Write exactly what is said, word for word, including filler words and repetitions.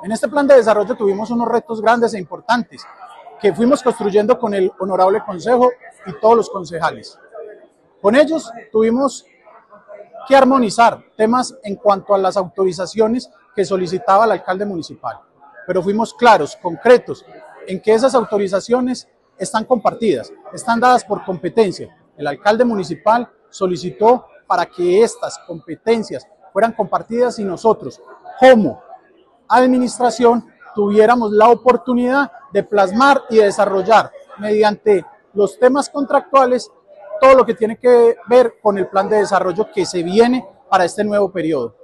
En este plan de desarrollo tuvimos unos retos grandes e importantes que fuimos construyendo con el Honorable Consejo y todos los concejales. Con ellos tuvimos que armonizar temas en cuanto a las autorizaciones que solicitaba el alcalde municipal, pero fuimos claros, concretos, en que esas autorizaciones están compartidas, están dadas por competencia. El alcalde municipal solicitó para que estas competencias fueran compartidas y nosotros, como administración, tuviéramos la oportunidad de plasmar y de desarrollar mediante los temas contractuales todo lo que tiene que ver con el plan de desarrollo que se viene para este nuevo periodo.